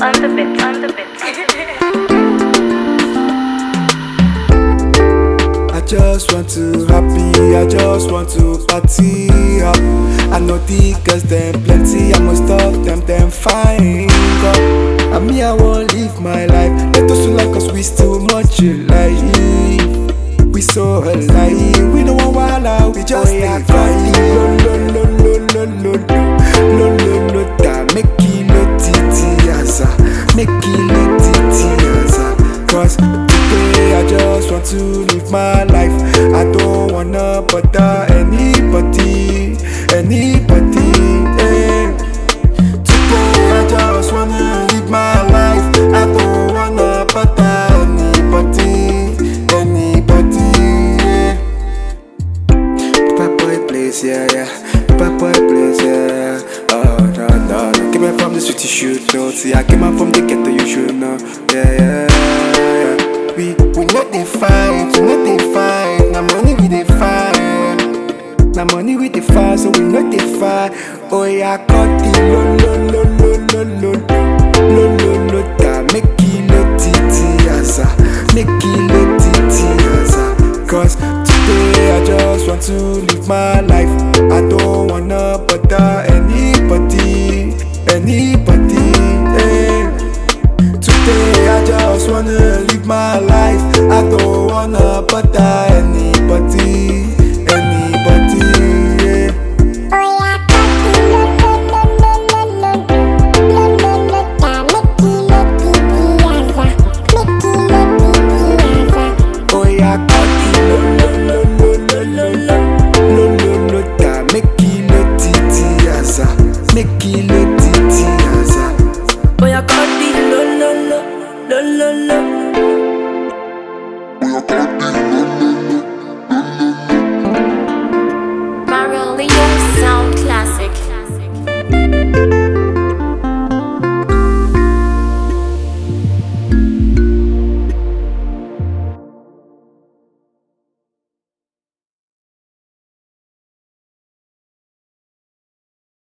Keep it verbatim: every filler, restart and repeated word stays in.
on the bit, on the bit. I just want to happy, I just want to party up. I know the girls them plenty, I must stop them, them fine up. And me I won't live my life, let us like us we still much alive. We so alive, we don't want wahala, we just stay fine. Lo lo lo lo lo lo lo lo lo da, make it lo titi asa, make it lo titi asa. Cause today I just want to live my life. I don't wanna bother anybody, anybody. Eh. Today I just wanna live my life. I don't wanna bother anybody, anybody. Eh. Bad boy place, yeah, yeah. Bad boy place, yeah. Oh no no no. Came out from the street, you should know. See, I came out from the ghetto, you should know. Yeah yeah. We, we not they fight, we not they fight. Now money we they fight. Now money we they fight, so we not they fight. Oh yeah, cut the lo lo lo lo lo lo lo lo lo da, make it lo titi asa, make it lo titi asa. Cause today I just want to live my life. I don't wanna bother anybody, anybody. Eh. Today I just wanna live my life. I don't wanna bother anybody, anybody. Yeah. Oh yeah, cut lo lo lo lo lo lo lo lo da, make it lo titi asa, make it lo titi asa. Oh yeah, cut lo lo lo lo lo lo lo lo lo da, make it lo titi asa, make it lo titi asa. Oh yeah, cut the lo lo lo lo lo lo.